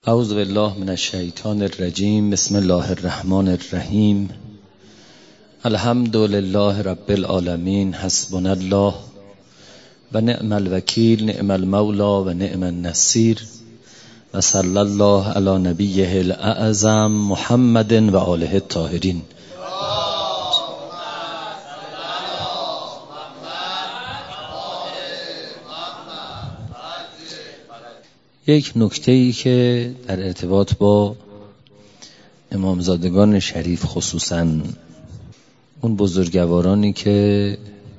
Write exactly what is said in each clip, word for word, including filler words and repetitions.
اعوذ بالله من الشیطان الرجیم. بسم الله الرحمن الرحیم. الحمد لله رب العالمین. حسبنا الله و نعم الوکیل، نعم المولا و نعم النصیر. و صلی الله علی نبیه الاعظم محمد و آله الطاهرین. یک نکته‌ای که در ارتباط با امامزادگان شریف، خصوصاً اون بزرگوارانی که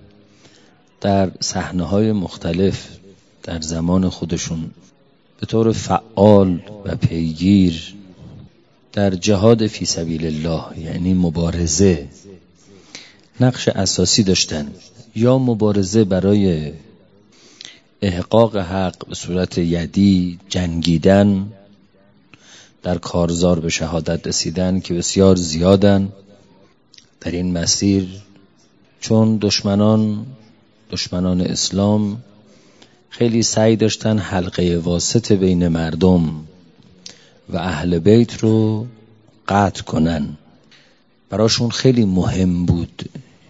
در صحنه‌های مختلف در زمان خودشون به طور فعال و پیگیر در جهاد فی سبیل الله، یعنی مبارزه، نقش اساسی داشتن، یا مبارزه برای احقاق حق به صورت یدی، جنگیدن، در کارزار به شهادت رسیدن که بسیار زیادن در این مسیر، چون دشمنان دشمنان اسلام خیلی سعی داشتن حلقه واسط بین مردم و اهل بیت رو قطع کنن. براشون خیلی مهم بود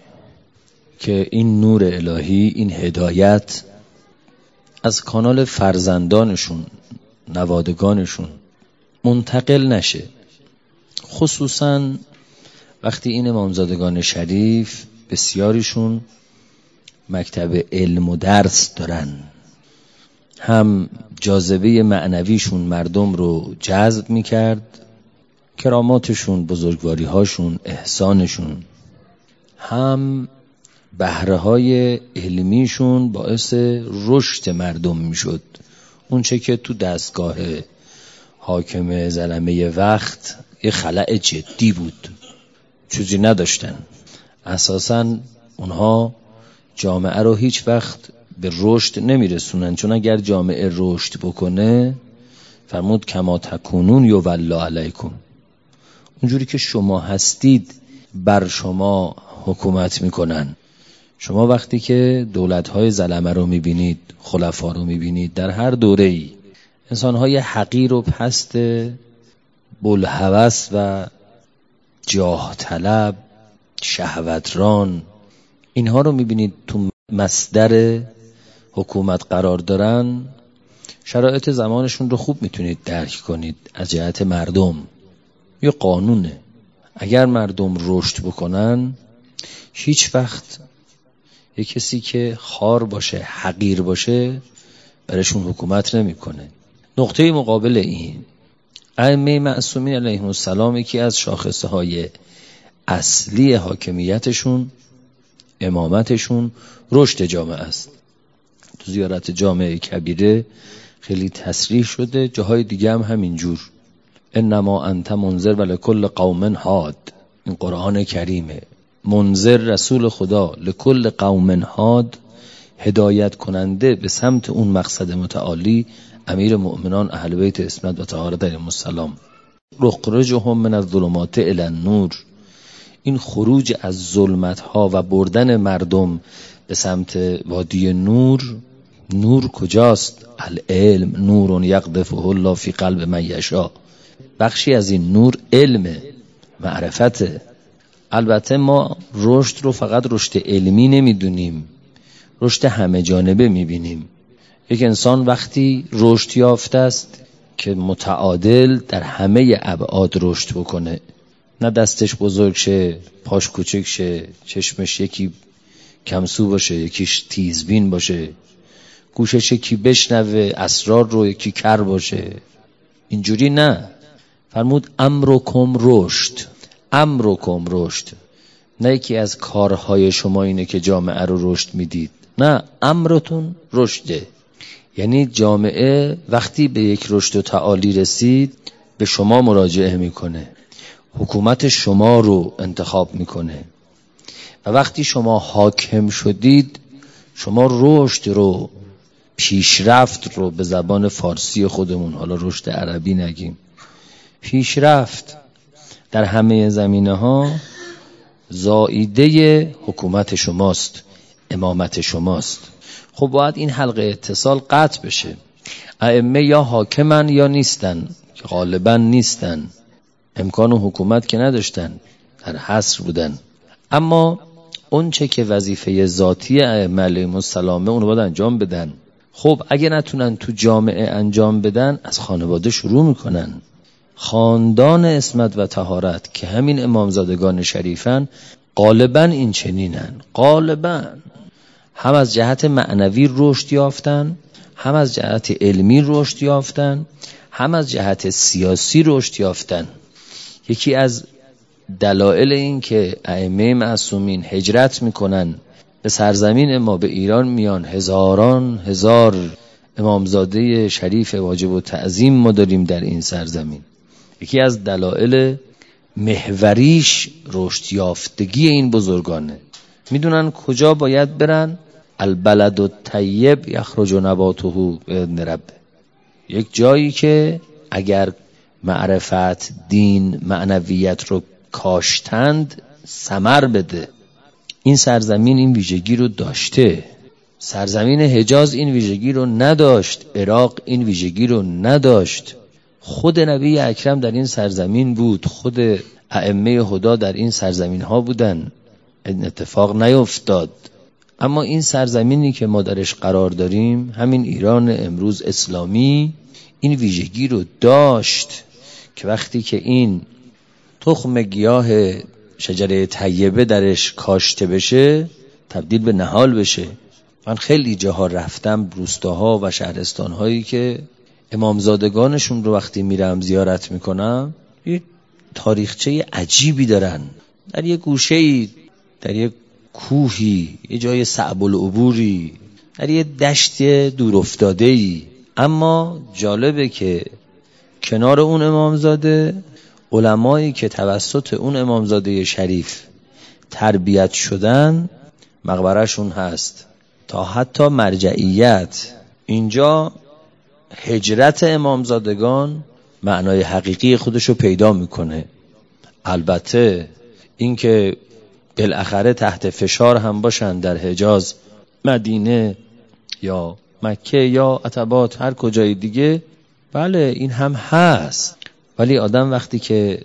که این نور الهی، این هدایت از کانال فرزندانشون، نوادگانشون منتقل نشه، خصوصا وقتی این امامزادگان شریف بسیاریشون مکتب علم و درس دارن، هم جاذبه معنویشون مردم رو جذب میکرد، کراماتشون، بزرگواریهاشون، احسانشون، هم بهره‌های علمیشون باعث رشد مردم میشد. اون چه که تو دستگاه حاکم ظلمه وقت یه خلأ جدی بود، چیزی نداشتن. اساساً اونها جامعه رو هیچ وقت به رشد نمیرسونن، چون اگر جامعه رشد بکنه، فرمود کما تکونون یولا علیکم، اونجوری که شما هستید بر شما حکومت میکنن. شما وقتی که دولت‌های ظلمه رو میبینید، خلفا رو میبینید، در هر دوره‌ای انسان‌های حقیر و پست، بلهوس و جاه طلب، شهوتران، اینها رو میبینید تو مصدر حکومت قرار دارن، شرایط زمانشون رو خوب میتونید درک کنید. از جهت مردم یه قانونه، اگر مردم رشد بکنن، هیچ وقت یه کسی که خار باشه، حقیر باشه، برشون حکومت نمیکنه. نقطه مقابل این، ائمه معصومین علیهم السلام یکی از شاخصه های اصلی حاکمیتشون، امامتشون، رشد جامعه است. تو زیارت جامعه کبیره خیلی تصریح شده، جاهای دیگه هم همینجور. انما انت منذر ولکل قوم هاد، این قرآن کریمه. منذر رسول خدا، لکل قوم هاد، هدایت کننده به سمت اون مقصد متعالی، امیر مؤمنان اهل بیت عصمت و طهارت علیهم السلام. رخرجهم من الظلمات الی النور، این خروج از ظلمت ها و بردن مردم به سمت وادی نور. نور کجاست؟ العلم نور یقذفه الله فی قلب من یشاء. بخشی از این نور علم، معرفته. البته ما رشد رو فقط رشد علمی نمیدونیم، رشد همه جانبه میبینیم. یک انسان وقتی رشد یافته است که متعادل در همه ابعاد رشد بکنه، نه دستش بزرگ شه، پاش کوچک شه، چشمش یکی کمسو باشه، یکیش تیزبین باشه، گوشش یکی بشنوه اسرار رو، یکی کر باشه، اینجوری نه. فرمود امرکم رشد، امرکم رشد، نه یکی از کارهای شما اینه که جامعه رو رشد میدید، نه، امرتون رشده. یعنی جامعه وقتی به یک رشد و تعالی رسید، به شما مراجعه میکنه، حکومت شما رو انتخاب میکنه، و وقتی شما حاکم شدید، شما رشد رو، پیشرفت رو، به زبان فارسی خودمون، حالا رشد عربی نگیم، پیشرفت در همه زمینه ها زائیده حکومت شماست، امامت شماست. خب باید این حلقه اتصال قطع بشه. ائمه یا حاکمن یا نیستن، که غالبا نیستن، امکان و حکومت که نداشتن، در حصر بودن. اما اون چه که وظیفه ذاتی ائمه علیهم السلام اون رو باید انجام بدن. خب اگه نتونن تو جامعه انجام بدن، از خانواده شروع میکنن. خاندان عصمت و طهارت که همین امامزادگان شریفن غالبا این چنینن، غالبا هم از جهت معنوی رشد یافتن، هم از جهت علمی رشد یافتن، هم از جهت سیاسی رشد یافتن. یکی از دلایل این که ائمه معصومین هجرت میکنن به سرزمین ما، به ایران میان، هزاران هزار امامزاده شریف واجب و تعظیم ما داریم در این سرزمین، یکی از دلایل محوریش رشد یافتگی این بزرگانه. میدونن کجا باید برن. البلد الطیب یخرج نباته باذن ربه. یک جایی که اگر معرفت، دین، معنویت رو کاشتند ثمر بده. این سرزمین این ویژگی رو داشته. سرزمین حجاز این ویژگی رو نداشت، عراق این ویژگی رو نداشت. خود نبی اکرم در این سرزمین بود، خود ائمه هدا در این سرزمین ها بودن، این اتفاق نیفتاد. اما این سرزمینی که ما درش قرار داریم، همین ایران امروز اسلامی، این ویژگی رو داشت که وقتی که این تخم گیاه شجره طیبه درش کاشته بشه، تبدیل به نهال بشه. من خیلی جاها رفتم، روستاها و شهرستانهایی که امامزادگانشون رو وقتی میرم زیارت میکنم، یه تاریخچه عجیبی دارن. در یه گوشه‌ای، در یه کوهی، یه جای صعب العبوری، در یه دشت دور افتاده‌ای. اما جالبه که کنار اون امامزاده علمایی که توسط اون امامزاده شریف تربیت شدن مقبرهشون هست. تا حتی مرجعیت اینجا هجرت امامزادگان معنای حقیقی خودشو پیدا میکنه. البته اینکه بالاخره تحت فشار هم باشن در حجاز، مدینه یا مکه یا عتبات، هر کجای دیگه، بله این هم هست. ولی آدم وقتی که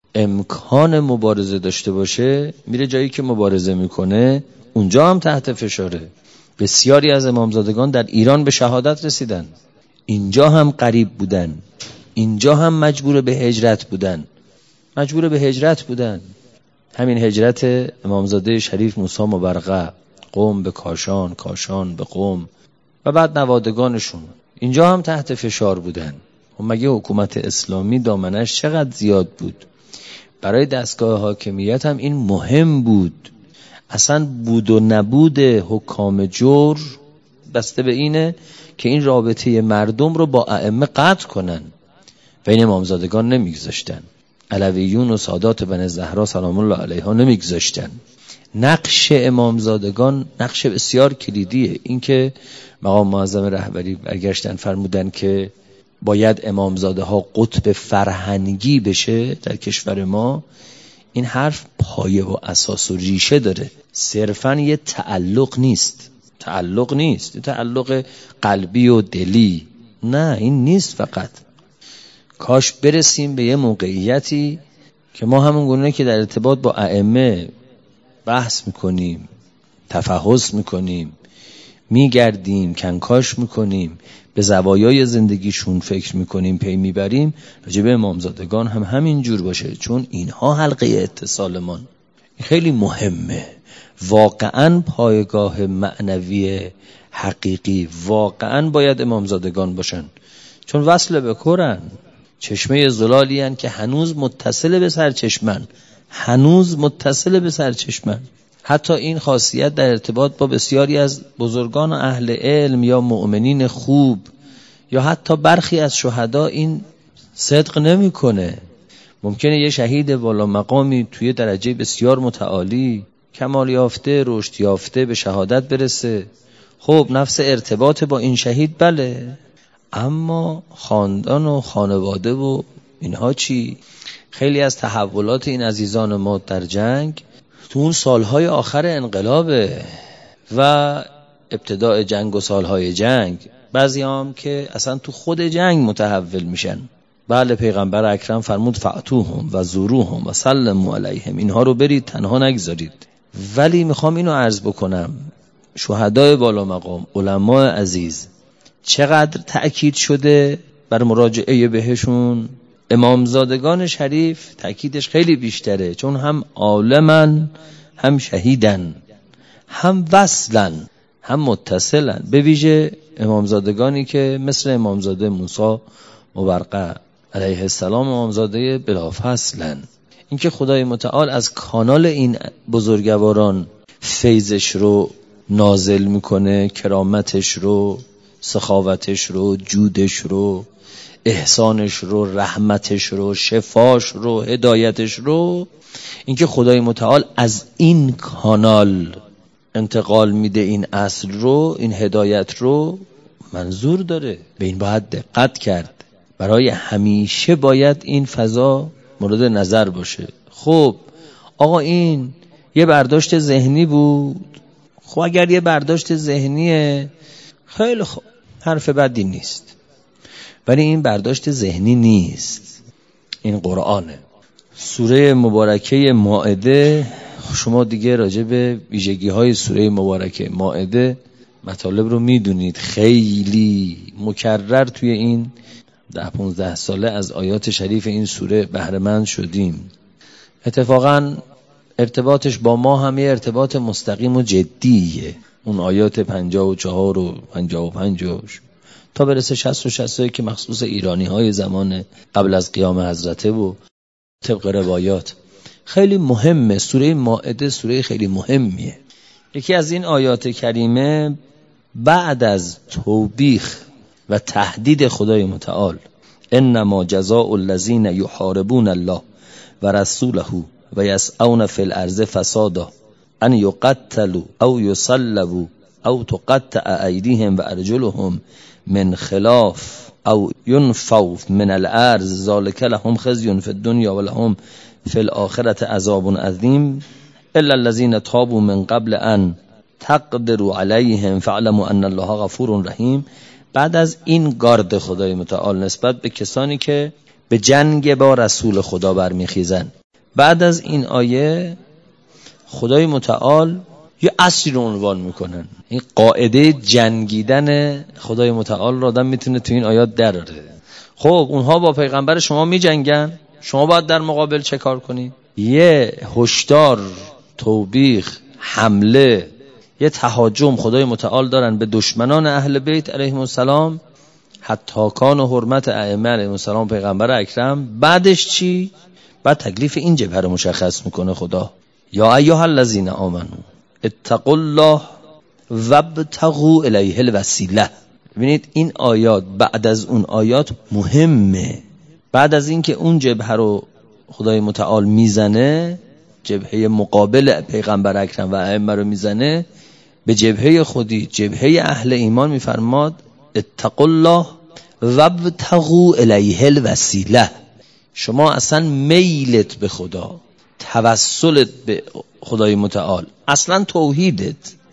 امکان مبارزه داشته باشه، میره جایی که مبارزه میکنه، اونجا هم تحت فشاره. بسیاری از امامزادگان در ایران به شهادت رسیدن، اینجا هم غریب بودن، اینجا هم مجبور به هجرت بودن مجبور به هجرت بودن همین هجرت امامزاده شریف موسی مبرقه، قم به کاشان، کاشان به قم و بعد نوادگانشون، اینجا هم تحت فشار بودن. و مگه حکومت اسلامی دامنش چقدر زیاد بود؟ برای دستگاه حاکمیت هم این مهم بود. اصلا بود و نبود حکام جور بسته به اینه که این رابطه مردم رو با ائمه قطع کنن و این امامزادگان نمیگذاشتن. علویون و سادات بن زهرا سلام الله علیها نمیگذاشتن. نقش امامزادگان نقش بسیار کلیدیه. این که مقام معظم رهبری برگشتن فرمودن که باید امامزاده ها قطب فرهنگی بشه در کشور ما، این حرف پایه و اساس و ریشه داره، صرفاً یه تعلق نیست. تعلق نیست تعلق قلبی و دلی، نه این نیست. فقط کاش برسیم به یه موقعیتی که ما همون گونه که در ارتباط با ائمه بحث میکنیم، تفحص میکنیم، میگردیم، کنکاش میکنیم، به زوایای زندگیشون فکر میکنیم، پی میبریم، راجع به امامزادگان هم همین جور باشه، چون اینها حلقه اتصالمان. خیلی مهمه. واقعاً پایگاه معنوی حقیقی واقعاً باید امامزادگان باشن، چون وصل به کرن، چشمه زلالی هن که هنوز متصل به سرچشمن، هنوز متصل به سرچشمن. حتی این خاصیت در ارتباط با بسیاری از بزرگان اهل علم یا مؤمنین خوب یا حتی برخی از شهدا این صدق نمیکنه. ممکنه یه شهید والا مقامی توی درجه بسیار متعالی، کمال یافته، رشد یافته به شهادت برسه. خب نفس ارتباط با این شهید بله، اما خاندان و خانواده و اینها چی؟ خیلی از تحولات این عزیزان ما در جنگ تو اون سالهای آخر انقلابه و ابتداء جنگ و سالهای جنگ. بعضی هم که اصلا تو خود جنگ متحول میشن. بله پیغمبر اکرم فرمود فأتوهم و زوروهم و سلموا علیهم، اینها رو برید تنها نگذارید. ولی میخوام اینو عرض بکنم، شهدای بالا مقام، علماء عزیز، چقدر تأکید شده بر مراجعه بهشون. امامزادگان شریف تأکیدش خیلی بیشتره، چون هم عالمن، هم شهیدن، هم وصلن، هم متصلن. به ویژه امامزادگانی که مثل امامزاده موسی مبرقه علیه السلام، امامزاده بلافصلن. اینکه خدای متعال از کانال این بزرگواران فیضش رو نازل میکنه، کرامتش رو، سخاوتش رو، جودش رو، احسانش رو، رحمتش رو، شفاش رو، هدایتش رو، اینکه خدای متعال از این کانال انتقال میده این اصل رو، این هدایت رو منظور داره. به این باید دقت کرد. برای همیشه باید این فضا مورد نظر باشه. خب آقا این یه برداشت ذهنی بود. خب اگر یه برداشت ذهنیه خیلی خوب، حرف بدی نیست، ولی این برداشت ذهنی نیست، این قرآنه. سوره مبارکه مائده، شما دیگه راجع به ویژگی های سوره مبارکه مائده مطالب رو میدونید، خیلی مکرر توی این ده پونزده ساله از آیات شریف این سوره بهره‌مند شدیم. اتفاقاً ارتباطش با ما هم یه ارتباط مستقیم و جدیه. اون آیات پنجاه و چهار و پنجاه و پنج تا برسه شصت و شصت که مخصوص ایرانی های زمان قبل از قیام حضرته و طبق روایات خیلی مهمه. سوره مائده سوره خیلی مهمیه. یکی از این آیات کریمه بعد از توبیخ و تهدید خدای متعال، انما جزاء الذین یحاربون الله و رسوله و یسعون فی الارض فسادا ان یقتلوا او یصلبوا او تقطع ایدیهم و ارجلهم من خلاف او ینفوا من الارض ذلک لهم خزی فی الدنیا و لهم فی الآخرة عذاب عظیم الا الذین تابوا من قبل ان تقدروا علیهم فاعلموا ان الله غفور رحیم. بعد از این گارد خدای متعال نسبت به کسانی که به جنگ با رسول خدا برمیخیزن، بعد از این آیه خدای متعال یه اصلی رو عنوان میکنن. این قاعده جنگیدن خدای متعال رو آدم میتونه تو این آیات دراره. خب اونها با پیغمبر شما میجنگن، شما باید در مقابل چه کار کنی؟ یه هشدار، توبیخ، حمله، یه تهاجم خدای متعال دارن به دشمنان اهل بیت علیهم السلام، حتی کان و حرمت ائمه علیهم السلام، پیغمبر اکرم. بعدش چی؟ بعد تکلیف این جبهه رو مشخص میکنه خدا. یا ایها الذین آمنو اتقوا الله وابتغوا الیه الوسیله. ببینید این آیات بعد از اون آیات مهمه. بعد از این که اون جبهه رو خدای متعال میزنه، جبهه مقابل پیغمبر اکرم و ائمه رو میزنه، به جبهه خودی، جبهه اهل ایمان میفرماد اتقوا الله وابتغوا الیه الوسیله. شما اصلا میلت به خدا، توسلت به خدای متعال، اصلا توحیدت،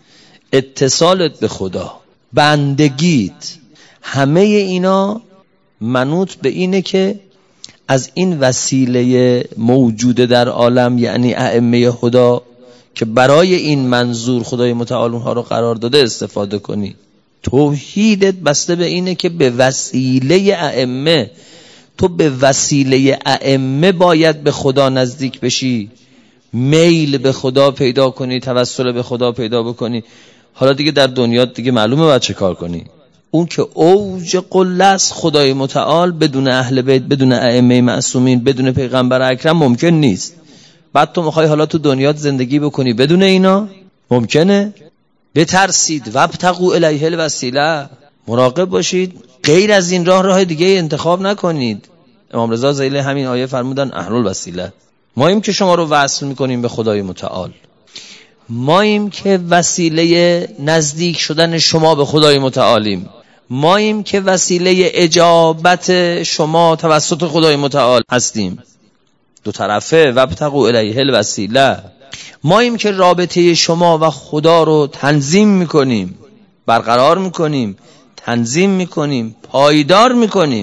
اتصالت به خدا، بندگیت، همه اینا منوط به اینه که از این وسیله موجوده در عالم، یعنی ائمه خدا که برای این منظور خدای متعال اونها رو قرار داده استفاده کنی. توحیدت بسته به اینه که به وسیله ائمه، تو به وسیله ائمه باید به خدا نزدیک بشی، میل به خدا پیدا کنی، توسل به خدا پیدا بکنی. حالا دیگه در دنیا دیگه معلومه باید چه کار کنی. اون که اوج قله است، خدای متعال بدون اهل بیت، بدون ائمه معصومین، بدون پیغمبر اکرم ممکن نیست. بعد تو میخوای حالا تو دنیا زندگی بکنی بدون اینا؟ ممکنه؟ بترسید وابتغوا الیه الوسیله، مراقب باشید، غیر از این راه راه دیگه انتخاب نکنید. امام رضا ذیلی همین آیه فرمودن اهل الوسیله. ماییم که شما رو وصل میکنیم به خدای متعال، ماییم که وسیله نزدیک شدن شما به خدای متعالیم، ماییم که وسیله اجابت شما توسط خدای متعال هستیم. دو طرفه وابتغوا الیه الوسیله. ماییم که رابطه شما و خدا رو تنظیم میکنیم، برقرار میکنیم، تنظیم میکنیم، پایدار میکنیم.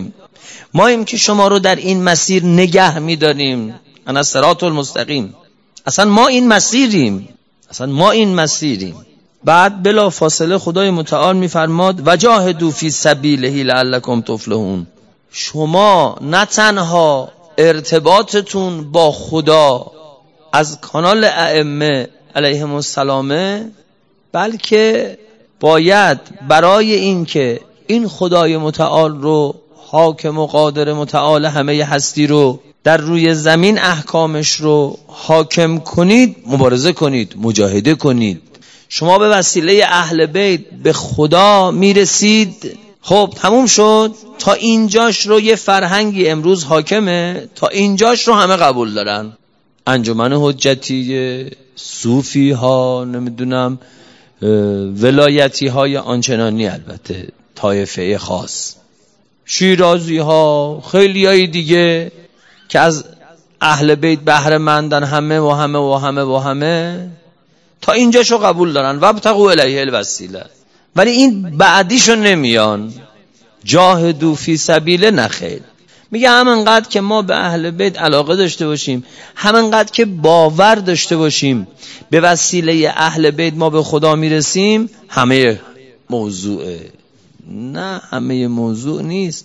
ما ایم که شما رو در این مسیر نگه می‌داریم. انا صراط المستقیم. اصلا ما این مسیریم، اصلا ما این مسیریم. بعد بلا فاصله خدای متعال میفرماد وجاهدوا فی سبیله لعلکم تفلحون. شما نه تنها ارتباطتون با خدا از کانال ائمه علیهم السلام، بلکه باید برای این که این خدای متعال رو، حاکم و قادر متعال همه هستی رو، در روی زمین احکامش رو حاکم کنید، مبارزه کنید، مجاهده کنید. شما به وسیله اهل بیت به خدا میرسید. خب تموم شد. تا اینجاش رو یه فرهنگی امروز حاکمه، تا اینجاش رو همه قبول دارن. انجمن حجتی، صوفی ها، نمیدونم ولایتی های آنچنانی، البته طایفه خاص، شیرازی ها، خیلی های دیگه که از اهل بیت بهره مندن، همه و همه و همه و همه تا اینجاشو قبول دارن و ابتغوا الیه الوسیله. ولی این بعدیشو نمیان، جاهدوا فی سبیله، نخیر. میگه همانقدر که ما به اهل بیت علاقه داشته باشیم، همانقدر که باور داشته باشیم به وسیله اهل بیت ما به خدا میرسیم، همه موضوعه. نه، همه موضوع نیست.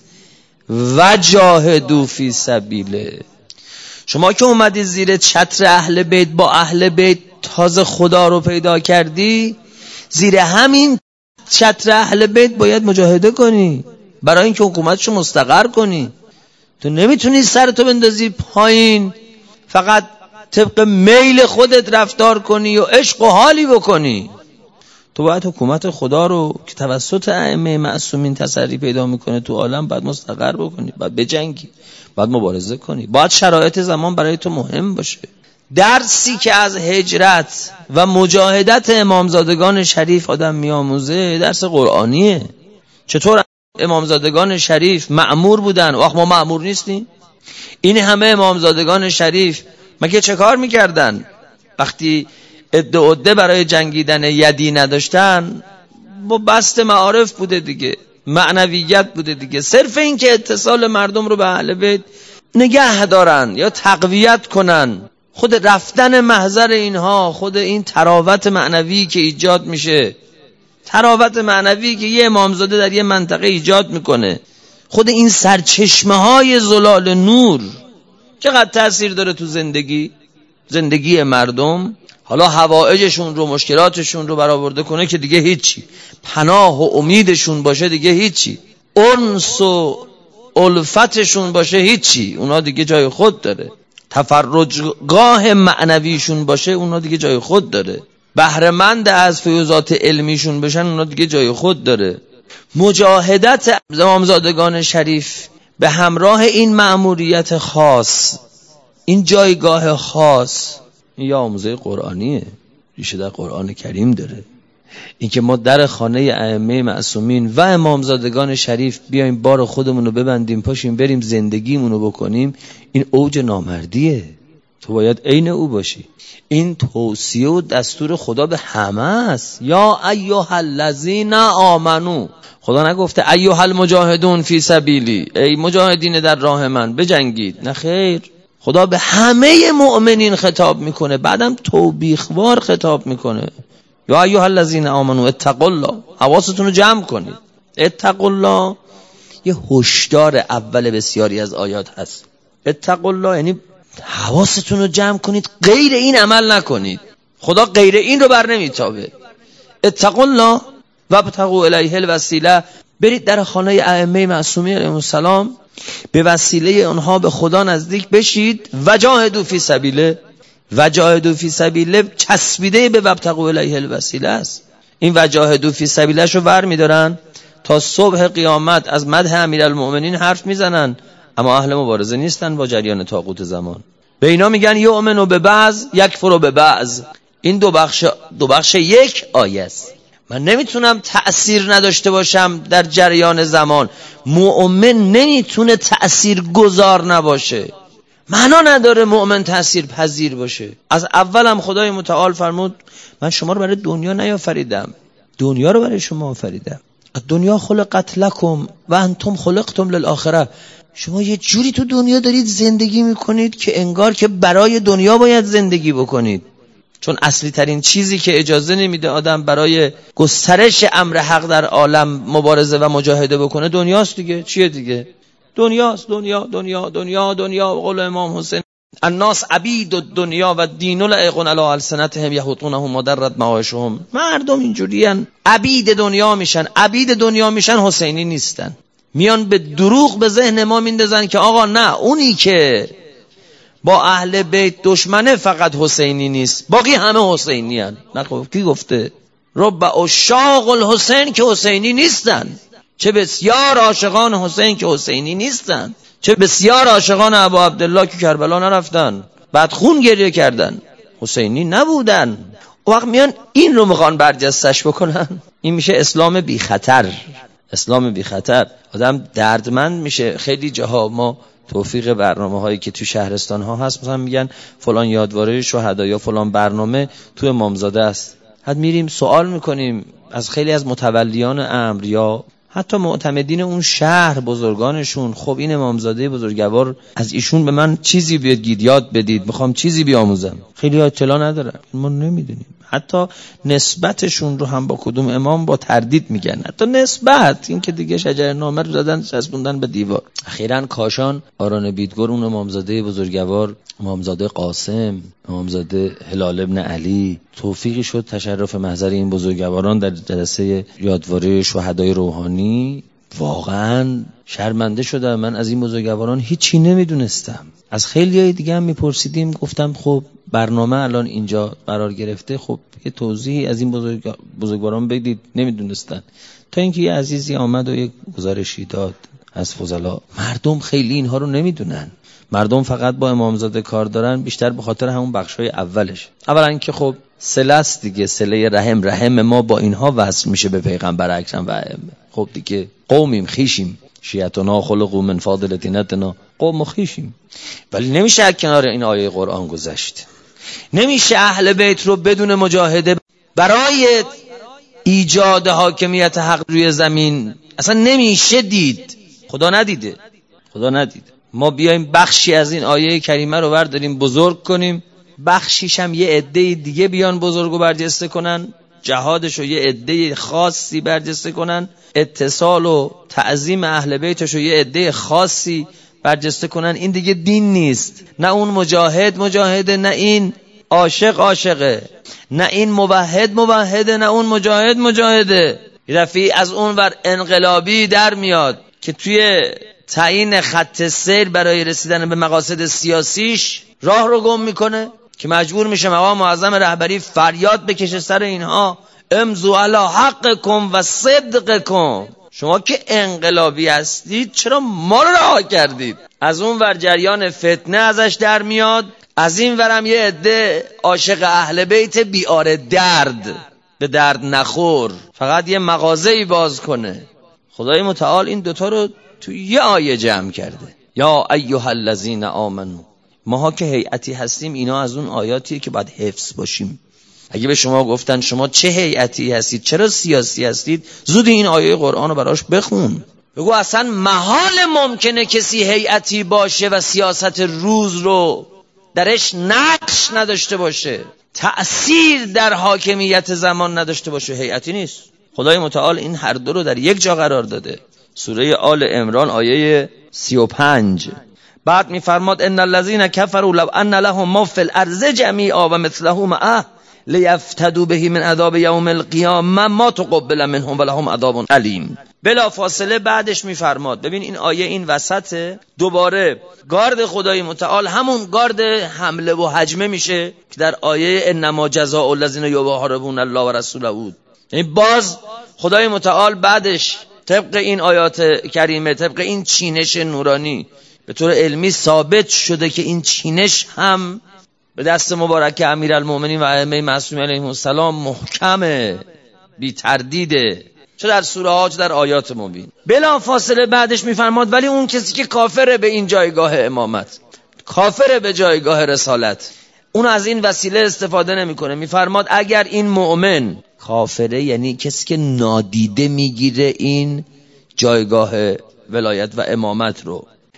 و جاهدوا فی سبیله. شما که اومدی زیر چتر اهل بیت، با اهل بیت تازه خدا رو پیدا کردی، زیر همین چتر اهل بیت باید مجاهده کنی برای اینکه حکومتشو مستقر کنی. تو نمیتونی سرتو بندازی پایین فقط طبق میل خودت رفتار کنی و عشق و حالی بکنی. تو باید حکومت خدا رو که توسط ائمه معصومین تسری پیدا میکنه تو عالم باید مستقر بکنی، باید بجنگی، باید مبارزه کنی، باید شرایط زمان برای تو مهم باشه. درسی که از هجرت و مجاهدت امامزادگان شریف آدم میآموزه درس قرآنیه. چطور امامزادگان شریف مأمور بودن و ما مأمور نیستیم؟ این همه امامزادگان شریف مگه چه کار میکردن؟ وقتی عده عده برای جنگیدن یدی نداشتن، با بست معارف بوده دیگه، معنویت بوده دیگه. صرف این که اتصال مردم رو به اهل بیت نگه دارن یا تقویت کنن، خود رفتن محضر اینها، خود این تراوت معنوی که ایجاد میشه، تراوت معنوی که یه امامزاده در یه منطقه ایجاد میکنه، خود این سرچشمه های زلال نور چقدر تأثیر داره تو زندگی زندگی مردم. حالا حوائجشون رو، مشکلاتشون رو برآورده کنه که دیگه هیچی، پناه و امیدشون باشه دیگه هیچی، انس و الفتشون باشه هیچی، اونا دیگه جای خود داره، تفرجگاه معنویشون باشه اونا دیگه جای خود داره، بهره‌مند از فیوزات علمیشون بشن اونا دیگه جای خود داره. مجاهدت امامزادگان شریف به همراه این مأموریت خاص، این جایگاه خاص، این یا آموزه قرآنیه، ریشه در قرآن کریم داره. این که ما در خانه ائمه معصومین و امامزادگان شریف بیایم بار خودمون رو ببندیم پاشیم بریم زندگیمون رو بکنیم، این اوج نامردیه. تو باید عین او باشی. این توصیه و دستور خدا به همه است. یا ایها الذین آمنو، خدا نگفته ایها المجاهدون فی سبیلی، ای مجاهدین در راه من بجنگید، نه خیر، خدا به همه مؤمنین خطاب میکنه، بعدم توبیخوار خطاب میکنه. یا ایها الذین آمنو اتقوا الله، حواستون رو جمع کنید. اتقوا الله یه هشدار اول بسیاری از آیات هست. اتقوا الله یعنی حواستون رو جمع کنید، غیر این عمل نکنید. خدا غیر این رو بر نمیتابه. اتقوا الله و ابتغوا الیه الوسیله، برید در خانه ائمه معصومین علیهم السلام، به وسیله اونها به خدا نزدیک بشید. و جاهدوا فی سبیله، و جاهدوا فی سبیله چسبیده به ابتغوا الیه الوسیله است. این و جاهدوا فی سبیله شو ور میدارن تا صبح قیامت از مدح امیرالمؤمنین حرف میزنن، اما اهل مبارزه نیستن با جریان طاغوت زمان. به اینا میگن یؤمنو به بعض یکفرو به بعض. این دو بخش دو بخش یک آیه است. من نمیتونم تأثیر نداشته باشم در جریان زمان. مؤمن نمیتونه تأثیر گذار نباشه. معنا نداره مؤمن تأثیر پذیر باشه. از اولم خدای متعال فرمود من شما رو برای دنیا نیافریدم، دنیا رو برای شما آفریدم. دنیا خلقت لکم و انتم خلقتم للآخره. شما یه جوری تو دنیا دارید زندگی میکنید که انگار که برای دنیا باید زندگی بکنید، چون اصلی ترین چیزی که اجازه نمیده آدم برای گسترش امر حق در عالم مبارزه و مجاهده بکنه دنیاست دیگه. چیه دیگه؟ دنیاست. دنیا دنیا دنیا دنیا. قول امام حسین الناس عبید الدنیا و دین لعقون علی السنتهم یحطونهم مدرت معاشهم. مردم اینجوریان، عبید دنیا میشن. عبید دنیا میشن حسینی نیستن، میان به دروغ به ذهن ما میندازن که آقا نه، اونی که با اهل بیت دشمنه فقط حسینی نیست، باقی همه حسینی هن. نه خب کی گفته؟ رب عشاق الحسین که حسینی نیستن. چه بسیار عاشقان حسین که حسینی نیستن، چه بسیار عاشقان ابا عبدالله که کربلا نرفتن، بعد خون گریه کردن، حسینی نبودن. وقت میان این رو میخوان برجستش بکنن. این میشه اسلام بی خطر. اسلام بی خطر. آدم دردمند میشه. خیلی جاها ما توفیق برنامه هایی که تو شهرستان ها هست، مثلا میگن فلان یادواره شهدا یا فلان برنامه تو امامزاده است، حد میریم سوال میکنیم از خیلی از متولیان امر یا حتی معتمدین اون شهر، بزرگانشون، خب این امامزاده بزرگوار، از ایشون به من چیزی بگید، یاد بدید، میخوام چیزی بیاموزم. خیلی اطلاع ندارن، ما نمیدونیم. حتی نسبتشون رو هم با کدوم امام با تردید میگن. حتی نسبت، این که دیگه شجر نامه رو زدن چسبوندن به دیوار. اخیراً کاشان آران بیدگور، اون امامزاده بزرگوار، امامزاده قاسم، امامزاده هلال ابن علی، توفیقی شد تشرف محضر این بزرگواران در جلسه یادواره شهدای روحانی. واقعاً شرمنده شدم. من از این بزرگواران هیچی نمیدونستم. از خیلیای دیگه هم میپرسیدیم، گفتم خب برنامه الان اینجا قرار گرفته، خب یه توضیحی از این بزرگ... بزرگواران بدید. نمیدونستن. تا اینکه یه عزیزی آمد و یه گزارشی داد از فضلا. مردم خیلی اینها رو نمیدونن. مردم فقط با امامزاده کار دارن، بیشتر به خاطر همون بخشای اولش. اولا که خب صله است دیگه، صله رحم. رحم ما با اینها وصل میشه به پیغمبر اکرم و ائمه. خب دیگه قومیم، خیشیم. شیعتنا خلقوا من فاضل دینتنا، قوم خیشیم. ولی نمیشه از کنار این آیه قرآن گذشت. نمیشه اهل بیت رو بدون مجاهده برای ایجاد حاکمیت حق روی زمین اصلا نمیشه دید. خدا ندیده، خدا ندیده. ما بیایم بخشی از این آیه کریمه رو برداریم بزرگ کنیم، بخشیش هم یه عده دیگه بیان بزرگ و برجسته کنن، جهادش رو یه عده خاصی برجسته کنن، اتصال و تعظیم اهل بیتش رو یه عده خاصی برجسته کنن. این دیگه دین نیست. نه اون مجاهد مجاهده، نه این عاشق عاشقه، نه این موحد موحده، نه اون مجاهد مجاهده. رفیع از اون ور انقلابی در میاد که توی تعیین خط سیر برای رسیدن به مقاصد سیاسیش راه رو گم میکنه، که مجبور میشه مقام معظم رهبری فریاد بکشه سر اینها امضوا علی حقکم و صدقکم. شما که انقلابی هستید چرا ما رو رها کردید؟ از اون ور جریان فتنه ازش در میاد، از این ورم یه عده عاشق اهل بیت بیار درد، به درد نخور، فقط یه مغازه‌ای باز کنه. خدای متعال این دوتا رو تو یه آیه جمع کرده. یا ایها الذین آمنو. ماها که هیئتی هستیم، اینا از اون آیاتیه که باید حفظ باشیم. اگه به شما گفتن شما چه هیئتی هستید، چرا سیاسی هستید، زود این آیه قرآن رو براش بخون. بگو اصلا محال ممکنه کسی هیئتی باشه و سیاست روز رو درش نقش نداشته باشه، تأثیر در حاکمیت زمان نداشته باشه. هیئتی نیست. خدای متعال این هر دو رو در یک جا قرار داده. سوره آل عمران آیه سی و پنج. بعد میفرماد ان الذين كفروا لو ان لهم ما في الارض جميعا ومثله معه لیفتدوا به من عذاب یوم القیامه ما تقبل منهم ولهم عذاب علیم. بلا فاصله بعدش میفرماد، ببین این آیه این وسط دوباره گارد خدای متعال همون گارد حمله و هجمه میشه که در آیه انما جزاء الذین یحاربون الله و رسوله بود. یعنی باز خدای متعال بعدش طبق این آیات کریمه، طبق این چینش نورانی، به طور علمی ثابت شده که این چینش هم به دست مبارک امیرالمومنین و ائمه معصومین علیهم السلام محکمه، بی تردیده، چه در سوره ها چه در آیات مبین. بلا فاصله بعدش میفرماد ولی اون کسی که کافره به این جایگاه امامت، کافره به جایگاه رسالت، اون از این وسیله استفاده نمیکنه. میفرماد اگر این مؤمن کافره، یعنی کسی که نادیده میگیره این جایگاه ولایت و امامت رو،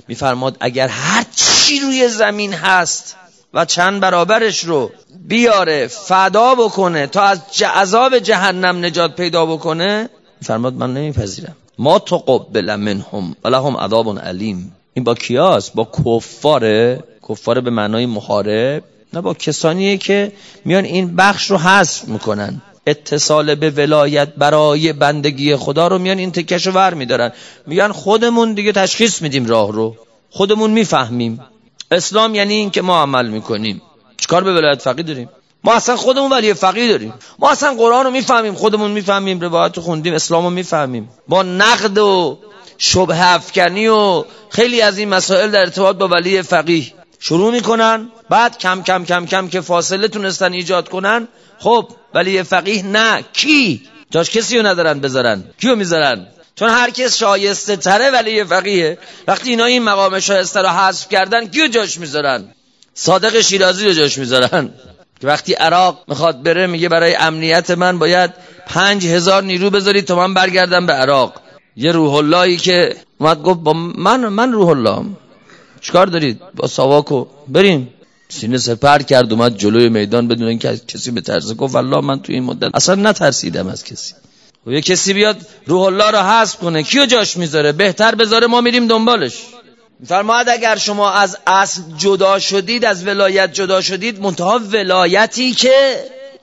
میفرماد اگر هر چی روی زمین هست و چند برابرش رو بیاره فدا بکنه تا از عذاب جهنم نجات پیدا بکنه، میفرماد من نمیپذیرم. ما تقبل منهم ولهم عذاب علیم. این با کیاست؟ با کفاره، کفاره به معنای محارب، نه با کسانیه که میان این بخش رو حذف میکنن. اتصال به ولایت برای بندگی خدا رو میان این تکش رو ور میدارن، میگن خودمون دیگه تشخیص میدیم راه رو، خودمون میفهمیم. اسلام یعنی این که ما عمل میکنیم، چیکار به ولایت فقیه داریم؟ ما اصلا خودمون ولی فقیه داریم، ما اصلا قرآن رو میفهمیم، خودمون میفهمیم، روایت رو خوندیم، اسلام رو میفهمیم. با نقد و شبهه افکنی و خیلی از این مسائل در ارتباط با ولی فقیه شروع میکنن، بعد کم کم کم کم که فاصله تونستن ایجاد کنن، خب ولی فقیه نه، کی؟ جاش کسی رو ندارن بذارن، کیو میذارن؟ چون هر کس شایسته تره ولی فقیه. وقتی اینا این مقام شایسته رو حذف کردن، کیو جاش میذارن؟ صادق شیرازی رو جاش میذارن که وقتی عراق میخواد بره میگه برای امنیت من باید پنج هزار نیرو بذارید تا من برگردم به عراق. یه روح اللهی که اومد گفت با من من روح الله چیکار دارید؟ با ساواکو بریم. سینه سپر کرد اومد جلوی میدان بدون اینکه کسی بترسه، گفت والله من تو این مدت اصلا نترسیدم از کسی. و یه کسی بیاد روح الله رو حذف کنه، کیو جاش میذاره؟ بهتر بذاره ما میریم دنبالش. میفرماید اگر شما از اصل جدا شدید، از ولایت جدا شدید، منتها ولایتی که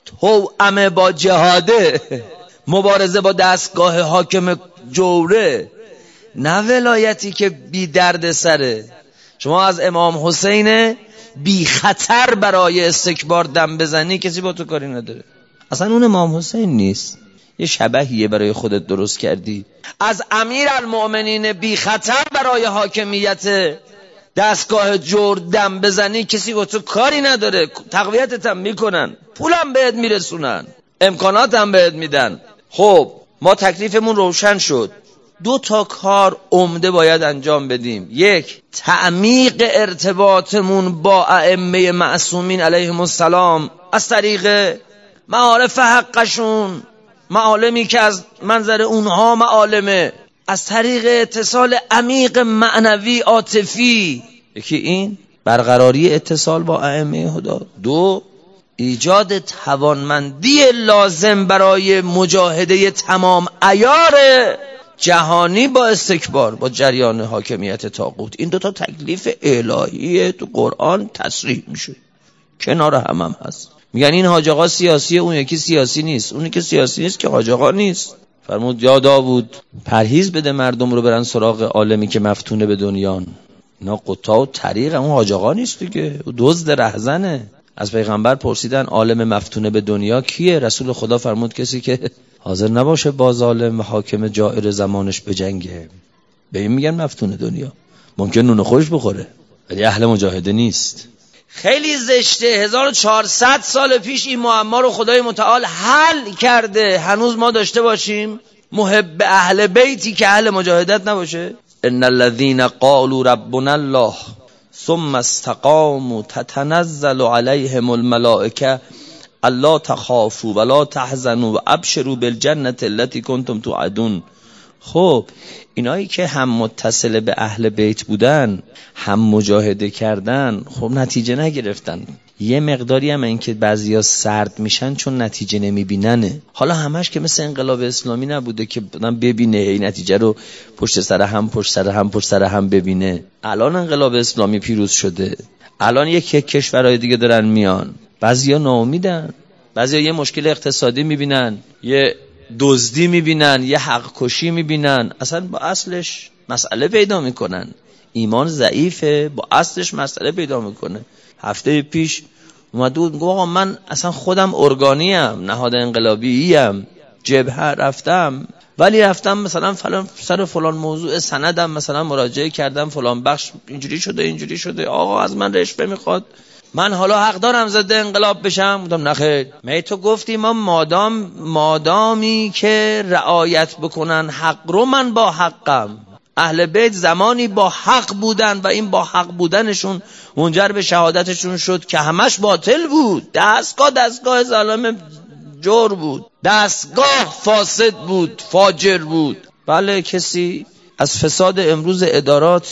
توأم با جهاده، مبارزه با دستگاه حاکم جوره، نه ولایتی که بی درد سره. شما از امام حسین بی خطر برای استکبار دم بزنی، کسی با تو کاری نداره. اصلا اون امام حسین نیست، یه شبهیه برای خودت درست کردی. از امیر المؤمنین بی خطر برای حاکمیت دستگاه جور دم بزنی، کسی با تو کاری نداره. تقویتت هم میکنن، پولم بهت میرسونن، امکانات هم بهت میدن. خب ما تکلیفمون روشن شد. دو تا کار عمده باید انجام بدیم. یک، تعمیق ارتباطمون با ائمه معصومین علیهم السلام از طریق معارف حقشون، معالمی که از منظر اونها معالمه، از طریق اتصال عمیق معنوی عاطفی. یکی این برقراری اتصال با ائمه هدا. دو، ایجاد توانمندی لازم برای مجاهده تمام عیار جهانی با استکبار، با جریان حاکمیت طاغوت. این دوتا تکلیف الهیه تو قرآن تصریح میشه، کنار هم هم هست. میگن این حاج آقا سیاسیه، اون یکی سیاسی نیست. اونی که سیاسی نیست که حاج آقا نیست. فرمود یا داوود پرهیز بده مردم رو برن سراغ عالمی که مفتونه به دنیان. اینا قطاع و طریق، اون حاج آقا نیست دیگه، او دزد رهزنه. از پیغمبر پرسیدن عالم مفتونه به دنیا کیه؟ رسول خدا فرمود کسی که حاضر نباشه با ظالم و حاکم جائر زمانش بجنگه. به این میگن مفتون دنیا. ممکن نون خوش بخوره ولی اهل مجاهده نیست. خیلی زشته. هزار و چهارصد سال پیش این معما رو خدای متعال حل کرده، هنوز ما داشته باشیم محب اهل بیتی که اهل مجاهدت نباشه. ان الذين قالوا ربنا الله ثم استقاموا تتنزل عليهم الملائكه الا تخافوا ولا تحزنوا وابشروا بالجنه التي كنتم توعدون. خب اینایی که هم متصل به اهل بیت بودن، هم مجاهده کردن، خب نتیجه نگرفتن. یه مقداری هم این که بعضیا سرد میشن چون نتیجه نمیبیننه. حالا همش که مثل انقلاب اسلامی نبوده که آدم ببینه این نتیجه رو پشت سر هم پشت سر هم پشت سر هم ببینه. الان انقلاب اسلامی پیروز شده، الان یک یک کشورهای دیگه دارن میان. بعضیا ناامیدن، بعضیا یه مشکل اقتصادی میبینن، یه دزدی میبینن، یه حق کشی میبینن، اصلا با اصلش مسئله پیدا میکنن. ایمان ضعیفه، با اصلش مسئله پیدا میکنه. هفته پیش اومد بود گفت آقا من اصلا خودم ارگانیم، نهاد انقلابییم، جبهه رفتم، ولی رفتم مثلا فلان سر فلان موضوع سندم مثلا مراجعه کردم، فلان بخش اینجوری شده اینجوری شده، آقا از من رشوه میخواد، من حالا حق دارم ضد انقلاب بشم؟ گفتم نخیر. می تو گفتی ما مادام مادامی که رعایت بکنن حق رو، من با حقم. اهل بیت زمانی با حق بودن و این با حق بودنشون منجر به شهادتشون شد که همش باطل بود. دستگاه دستگاه ظالم جور بود، دستگاه فاسد بود، فاجر بود. بله کسی از فساد امروز ادارات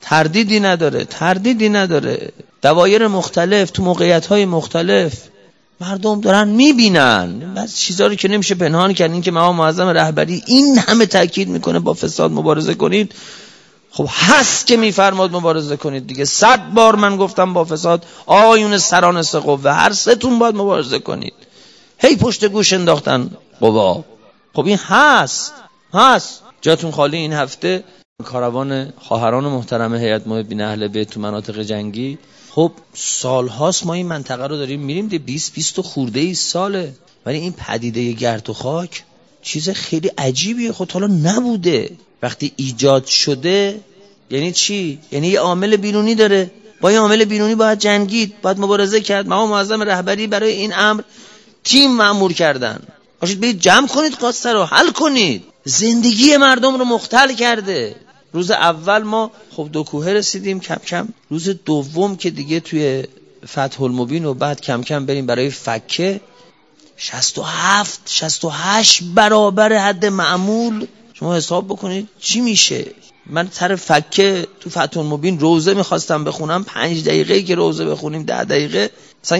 تردیدی نداره تردیدی نداره دوایر مختلف تو موقعیت‌های مختلف مردم دارن میبینن بعضی چیزا رو که نمیشه پنهان کرد. این که مقام معظم رهبری این همه تاکید میکنه با فساد مبارزه کنید، خب هست که میفرماد مبارزه کنید دیگه. صد بار من گفتم با فساد آیون سران سه قوه هر سه تون باید مبارزه کنید، هی پشت گوش انداختن قوا. خب این هست هست جاتون خالی. این هفته کاروان خواهران محترم هیئت محبین اهل بیت تو مناطق جنگی، خب سالهاست ما این منطقه رو داریم میریم، ده بیست بیست خورده ای ساله، ولی این پدیده گرد و خاک چیز خیلی عجیبیه. خب حالا نبوده، وقتی ایجاد شده یعنی چی؟ یعنی یه عامل بیرونی داره، با یه عامل بیرونی باید جنگید، باید مبارزه کرد. مقام معظم رهبری برای این امر تیم مأمور کردن، باشید برید جمع کنید قصه رو حل کنید. زندگی مردم رو مختل کرده. روز اول ما خب دو کوهه رسیدیم کم کم، روز دوم که دیگه توی فتح المبین و بعد کم کم بریم برای فکه، شصت و هفت شصت و هشت برابر حد معمول. شما حساب بکنید چی میشه. من سر فکه تو فتح المبین روزه میخواستم بخونم، پنج دقیقه که روزه بخونیم ده دقیقه مثلا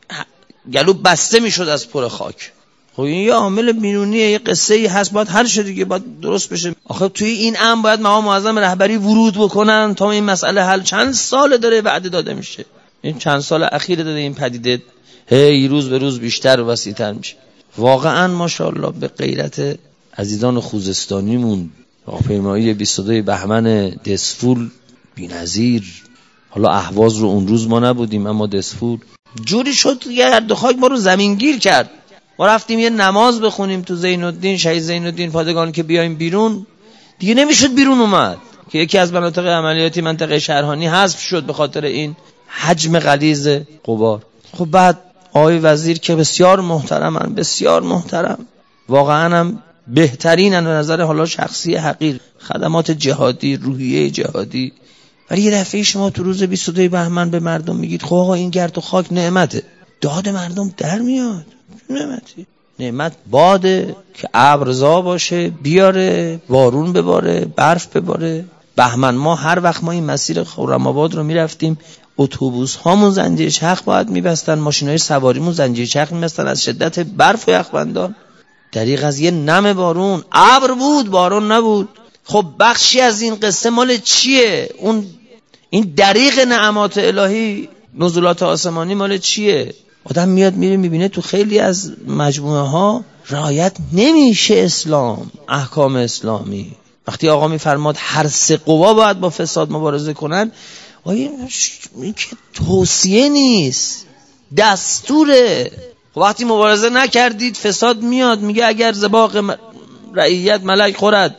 گلو بسته میشد از پر خاک. خب این یه عامل بیرونیه، یه قصه ای هست، باید حل شه دیگه، باید درست بشه. آخه توی این امر باید مقام معظم رهبری ورود بکنن تا این مسئله حل. چند سال داره وعده داده میشه، این چند سال اخیر داده این پدیده هی روز به روز بیشتر و وسیع‌تر میشه. واقعا ماشاءالله به غیرت عزیزان خوزستانیمون، راهپیمایی بیست و دو بهمن دسفول بی‌نظیر. حالا اهواز رو اون روز ما نبودیم، اما دسفول جوری شد گرد و خاک ما رو زمینگیر کرد. ما رفتیم یه نماز بخونیم تو زین الدین، شهید زین الدین پادگان، که بیایم بیرون دیگه نمیشد بیرون اومد، که یکی از مناطق عملیاتی منطقه شهرهانی حذف شد به خاطر این حجم غلیظ غبار. خب بعد آقای وزیر که بسیار محترمن، بسیار محترم، واقعا هم بهترینن به نظر حالا شخصی حقیر، خدمات جهادی، روحیه جهادی، ولی یه دفعه شما تو روز بیست و دو بهمن به مردم میگید خب آقا این گرد و خاک نعمته، داد مردم در میاد. نعمتی نعمت باده که ابرزا باشه، بیاره، بارون بباره، برف بباره. بهمن ما هر وقت ما این مسیر خرم‌آباد رو میرفتیم، اتوبوس هامون زنجیر چرخ باید میبستن، ماشینای سواریمون زنجیر چرخ میبستن از شدت برف و یخبندان. دریغ از یه نم بارون، ابر بود بارون نبود. خب بخشی از این قصه مال چیه؟ اون این دریغ نعمات الهی، نزولات آسمانی مال چیه؟ آدم میاد میره میبینه تو خیلی از مجموعه ها رعایت نمیشه اسلام، احکام اسلامی. وقتی آقا میفرماد هر سه قوا باید با فساد مبارزه کنن، این که توصیه نیست، دستوره. وقتی مبارزه نکردید فساد میاد، میگه اگر زباق رعیت ملک خورد،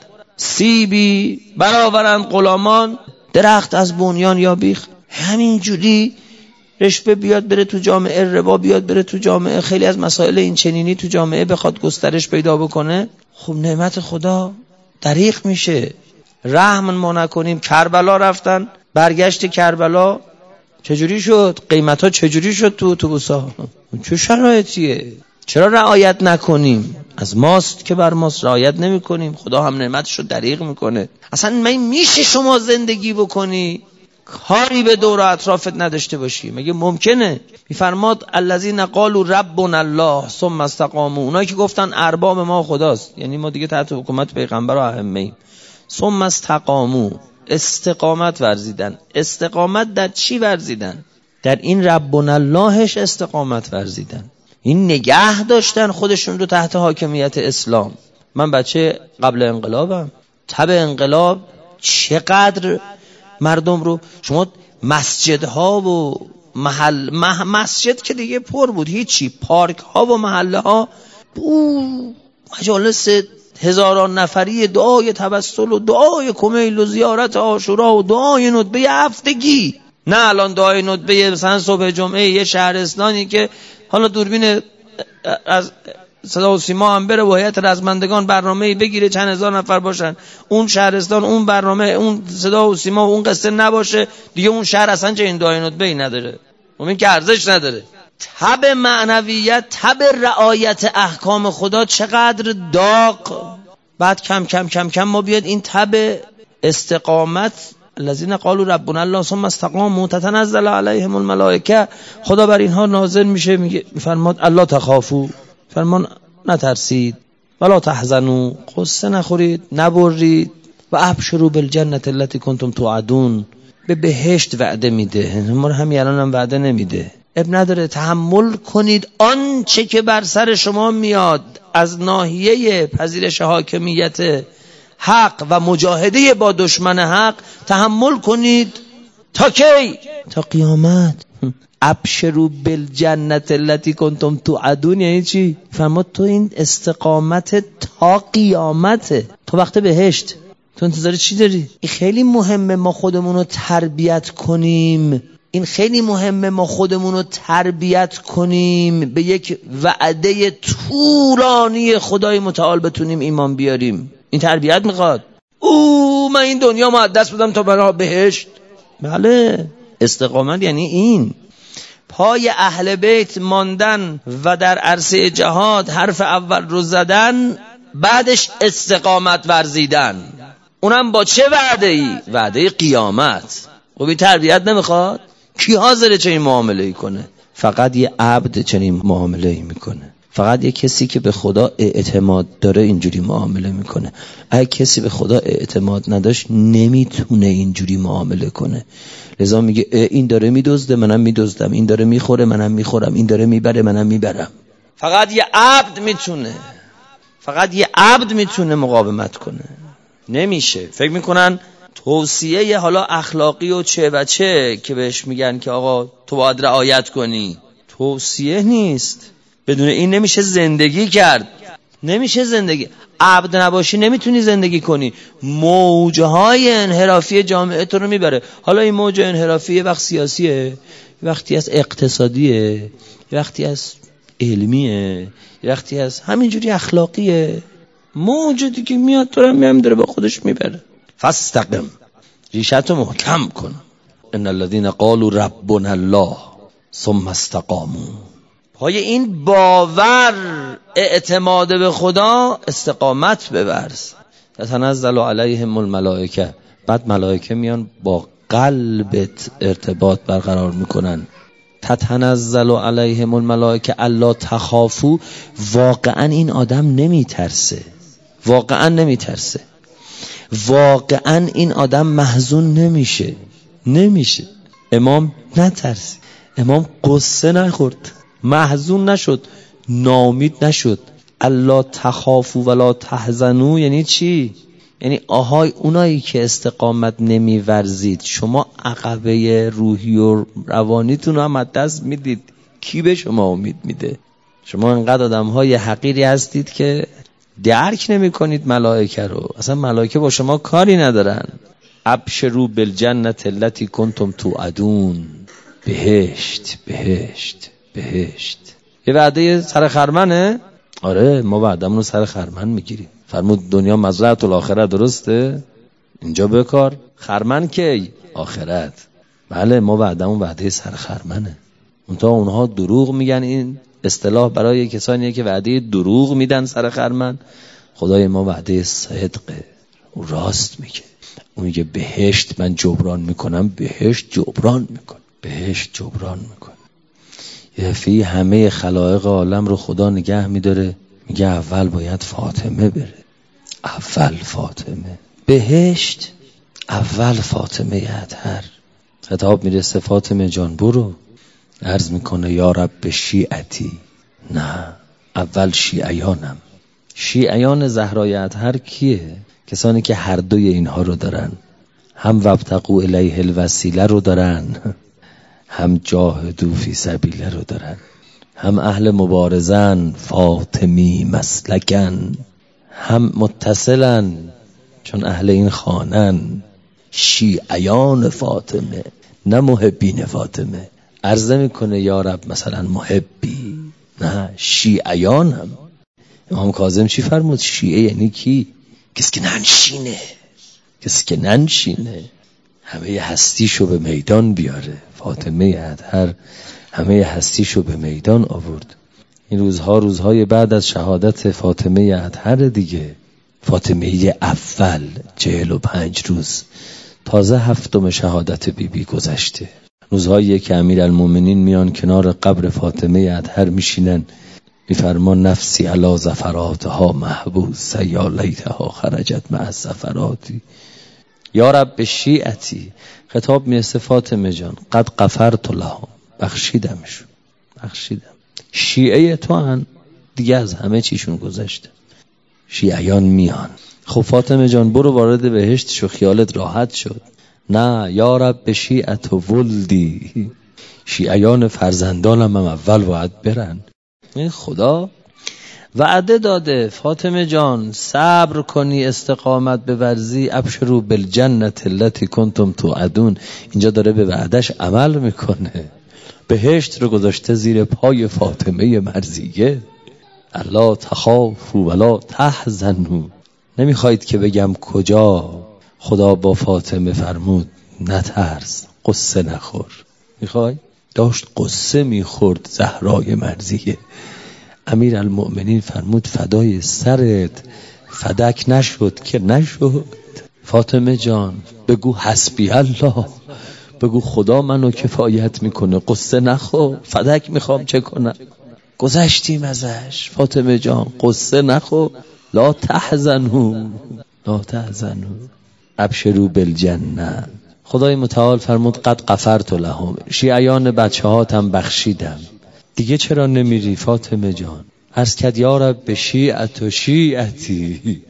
سیبی برآورند غلامان، درخت از بنیان یا بیخ. همین جوری رشوه بیاد بره تو جامعه، ربا بیاد بره تو جامعه، خیلی از مسائل این چنینی تو جامعه بخواد گسترش پیدا بکنه، خب نعمت خدا دریغ میشه. رحم ما نکنیم. کربلا رفتن، برگشت کربلا چجوری شد؟ قیمتا چجوری شد تو اتوبوسا؟ چه شرایطیه؟ چرا رعایت نکنیم؟ از ماست که بر ماست رعایت نمی کنیم، خدا هم نعمتشو دریغ میکنه. اصلا من میشه شما زندگی بکنی کاری به دور و اطرافت نداشته باشی؟ مگه ممکنه؟ میفرماد الذین قالوا ربنا الله ثم استقاموا، اونایی که گفتن ارباب ما خداست، یعنی ما دیگه تحت حکومت پیغمبر و ائمه ایم، ثم استقاموا، استقامت ورزیدن. استقامت در چی ورزیدن؟ در این ربنا اللهش استقامت ورزیدن. این نگه داشتن خودشون رو تحت حاکمیت اسلام. من بچه قبل انقلابم، تب انقلاب چقدر مردم رو، شما مسجدها و محل مح... مسجد که دیگه پر بود، هیچی، پارک ها و محله ها بو مجالس هزاران نفری دعای توسل و دعای کمیل و زیارت عاشورا و دعای ندبه هفتگی. نه الان دعای ندبه مثلا صبح جمعه یه شهرستانی که حالا دوربین از صدا و سیما هم بره و هیئت رزمندگان برنامه‌ای بگیره چند هزار نفر باشن، اون شهرستان اون برنامه اون صدا و سیما و اون قصه نباشه دیگه، اون شهر اصلا چه این دعای ندبه‌ای نداره، اون که ارزش نداره. تب معنویت، تب رعایت احکام خدا چقدر داغ. بعد کم کم کم کم ما بیاد این تب استقامت الذين قالوا ربنا الله ثم استقاموا تتنزل عليهم الملائکه. خدا بر اینها نازل میشه، میگه فرماد الله تخافوا، فرمان نترسید، ولا تحزنوا، قصه نخورید، نبرید، و ابشروا بالجنة التي كنتم توعدون، به بهشت وعده میده. ما همین الان هم وعده نمیده. اب نداره، تحمل کنید آنچه که بر سر شما میاد از ناحیه پذیرش حاکمیت حق و مجاهده با دشمن حق. تحمل کنید تا کی؟ تا قیامت. ابشروا بالجنة التي كنتم توعدون یعنی چی؟ فرمود تو این استقامت تا قیامته، تا وقت بهشت. تو انتظار چی داری؟ این خیلی مهمه ما خودمون رو تربیت کنیم. این خیلی مهمه ما خودمون رو تربیت کنیم به یک وعده طولانی خدای متعال بتونیم ایمان بیاریم. این تربیت میخواد. او من این دنیا مقدس بودم تا برای بهشت. بله، استقامت یعنی این. پای اهل بیت ماندن و در عرصه جهاد حرف اول رو زدن، بعدش استقامت ورزیدن. اونم با چه وعده ای؟ وعده قیامت. خب این تربیت نمیخواد؟ کی حاضره چنین معامله ای کنه؟ فقط یه عبد چنین معامله ای میکنه. فقط یه کسی که به خدا اعتماد داره اینجوری معامله میکنه. اگه کسی به خدا اعتماد نداشت نمیتونه اینجوری معامله کنه. لذا میگه این داره میدزده منم میدزدم، این داره میخوره منم میخورم، این داره میبره منم میبرم. فقط یه عبد میتونه، فقط یه عبد میتونه مقاومت کنه. نمیشه. فکر میکنن توصیه حالا اخلاقی و چه و چه که بهش میگن که آقا تو باید رعایت کنی، توصیه نیست. بدون این نمیشه زندگی کرد. نمیشه زندگی. عبد نباشی نمیتونی زندگی کنی. موجهای انحرافی جامعه تو رو میبره. حالا این موج انحرافی یه وقت سیاسیه، یه وقتی از اقتصادیه، یه وقتی از علمیه، یه وقتی از همینجوری اخلاقیه. موجودی که میاد تو رو هم داره با خودش میبره. فاستقم، ریشتو محکم کن. ان الذين قالوا ربنا الله ثم استقاموا. پای این باور، اعتماد به خدا استقامت بورز. تتنزل علیهم الملائکه. بعد ملائکه میان با قلبت ارتباط برقرار میکنن. تتنزل علیهم الملائکه الا تخافوا. واقعا این آدم نمیترسه، واقعا نمیترسه، واقعا این آدم محزون نمیشه. نمیشه. امام نترسی، امام قصه نخورد، محزون نشد، ناامید نشد. الا تخافوا ولا تحزنوا یعنی چی؟ یعنی آهای اونایی که استقامت نمیورزید، شما عقبه روحی و روانیتون رو هم از دست میدید. کی به شما امید میده؟ شما انقدر آدم های حقیری هستید که درک نمی کنید ملائکه رو. اصلا ملائکه با شما کاری ندارن. ابشروا بالجنة التي كنتم توعدون. بهشت بهشت بهشت. یه وعده سر خرمنه؟ آره، ما وعدمون رو سر خرمن میگیریم. فرمود دنیا مزرعه الاخره، درسته؟ اینجا بکار. خرمن کی؟ آخرت. بله، ما وعدمون وعده سر خرمنه. اونتا اونها دروغ میگن. این اصطلاح برای کسانیه که وعده دروغ میدن سر خرمن. خدای ما وعده صدقه، او راست میگه. اون میگه بهشت من جبران میکنم، بهشت جبران میکنه، بهشت جبران میکنه. یه دفعه همه خلائق عالم رو خدا نگه میداره، میگه اول باید فاطمه بره، اول فاطمه. بهشت اول فاطمه اطهر. خطاب میرسه فاطمه جان برو. عرض میکنه یا رب شیعتی. نه، اول شیعیانم. شیعیان زهرای اطهر کیه؟ کسانی که هر دوی اینها رو دارن. هم وابتغوا الیه الوسیله رو دارن، هم جاهدوا فی سبیله رو دارن. هم اهل مبارزن، فاطمی مسلکن، هم متصلن چون اهل این خانن. شیعیان فاطمه، نه محبین فاطمه. عرض میکنه یا رب مثلا محبی، نه، شیعیان هم. امام کاظم چی فرمود؟ شیعه یعنی کی؟ کسی که ننشینه، کسی که ننشینه، همه هستیشو به میدان بیاره. فاطمه اطهر همه هستیشو به میدان آورد. این روزها روزهای بعد از شهادت فاطمه اطهر دیگه. فاطمه اول چهل و پنج روز تازه هفتم شهادت بی بی گذشته. روزهایی که امیرالمومنین میان کنار قبر فاطمه اطهر میشینن، میفرمان نفسی علی زفراتها محبوس یا لیتها خرجت مع الزفراتی. یا رب به شیعتی، خطاب میرسه فاطمه جان قد غفرت لهم، بخشیدمشون، بخشیدم. شیعه تو هن دیگه، از همه چیشون گذشته. شیعیان میان، خب فاطمه جان برو وارد بهشت شو، خیالت راحت شد. نه یا رب به شیعت و ولدی، شیعیان فرزندانم هم اول باید برن. این خدا وعده داده فاطمه جان صبر کنی، استقامت بورزی، ابشروا بالجنة التي کنتم توعدون. اینجا داره به وعدش عمل میکنه. بهشت رو گذاشته زیر پای فاطمه مرضیه. الله تخافوا ولا تحزنوا. نمیخواید که بگم کجا خدا با فاطمه فرمود نترس، قصه نخور. میخوای؟ داشت قصه میخورد زهرای مرضیه. امیرالمؤمنین فرمود فدای سرت، فدک نشد که نشد. فاطمه جان بگو حسبی الله، بگو خدا منو کفایت میکنه، قصه نخور، فدک میخوام چه کنم. گذشتیم ازش فاطمه جان، قصه نخور. لا تحزنوا لا تحزنوا ابشروا بالجنه. خدای متعال فرمود قد غفرت لهم، شیعیان بچه هاتم بخشیدم. دیگه چرا نمیری فاطمه جان؟ عرض کرد یا رب به شیعت و شیعتی،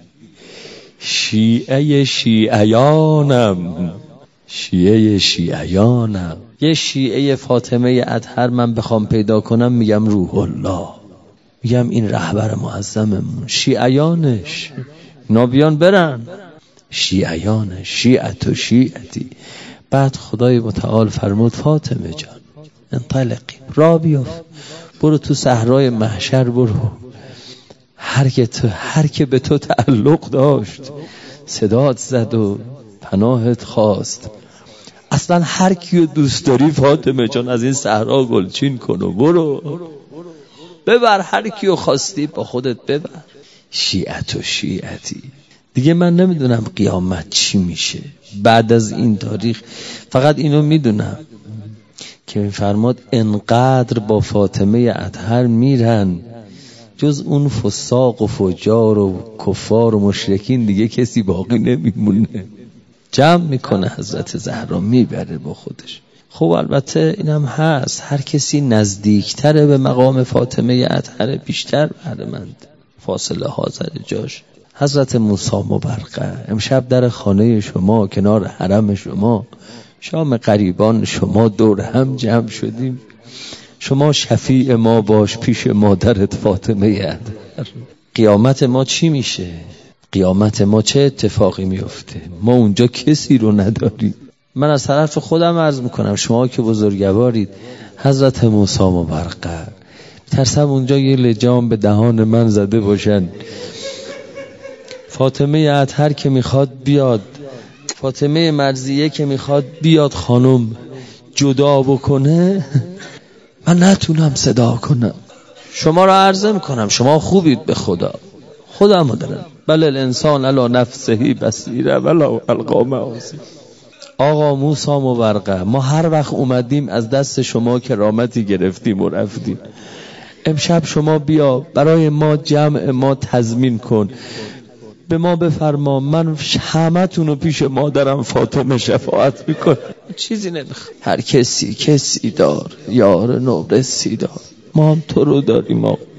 شیعه شیعیانم، شیعه شیعیانم. یه شیعه فاطمه اطهر من بخوام پیدا کنم میگم روح الله، میگم این رهبر معظممون، شیعیانش نابیان برن، شیعیانش، شیعت و شیعتی. بعد خدای متعال فرمود فاطمه جان انطلقی، را بیافت، برو تو صحرای محشر، برو هر که تو هر که به تو تعلق داشت صدات زد و پناهت خواست. اصلا هر کیو دوست داری فاطمه جان از این صحرا گلچین کن و برو ببر، هر کیو خواستی با خودت ببر. شیعت و شیعتی. دیگه من نمیدونم قیامت چی میشه بعد از این تاریخ، فقط اینو میدونم که میفرماد انقدر با فاطمه اطهر میرن جز اون فساق و فجار و کفار و مشرکین دیگه کسی باقی نمیمونه. جمع میکنه حضرت زهرا میبره با خودش. خب البته اینم هست، هر کسی نزدیکتره به مقام فاطمه اطهر بیشتر بهره‌مند، فاصله حاضر جاش. حضرت موسی مبرقه امشب در خانه شما کنار حرم شما، شام قریبان شما دور هم جمع شدیم، شما شفیع ما باش پیش مادرت فاطمه اطهر. قیامت ما چی میشه؟ قیامت ما چه اتفاقی میفته؟ ما اونجا کسی رو نداریم. من از طرف خودم عرض میکنم، شما که بزرگوارید، حضرت موسی مبرقه ترسم اونجا یه لجام به دهان من زده باشن. فاطمه اطهر که میخواد بیاد، فاطمه مرضیه که میخواد بیاد خانم جدا بکنه، من نتونم صدا کنم. شما را عرضه میکنم شما خوبید به خدا، خودمو دارم. بله الانسان علی نفسه بصیره ولا القا معاصی. آقا موسی مبرقه ما هر وقت اومدیم از دست شما کرامتی گرفتیم و رفتیم. امشب شما بیا برای ما جمع ما تضمین کن، به ما بفرما، من همتون رو پیش مادرم فاطمه شفاعت میکن. چیزی نمیخوام. هر کسی کسی دار، یار نورسی دار، ما هم تو رو داریم آقا.